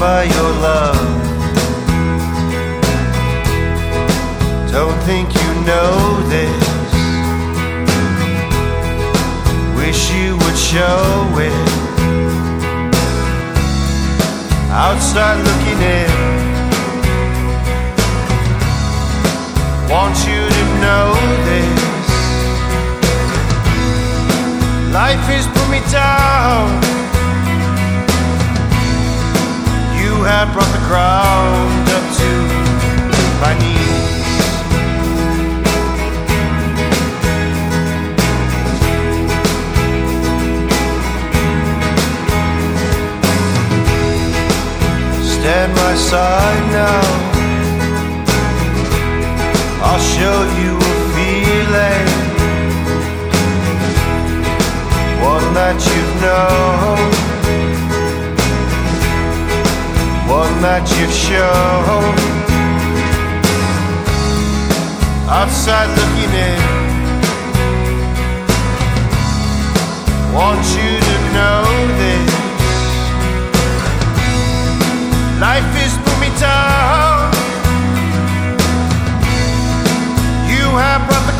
by your love. Don't think you know this. Wish you would show it. Outside looking in. Want you to know this. Life has put me down. You have brought the ground up to my knees. Stand by side now. I'll show you a feeling, one that you've known, one that you've shown. Outside looking in. Want you to know this. Life has put me down. You have brought the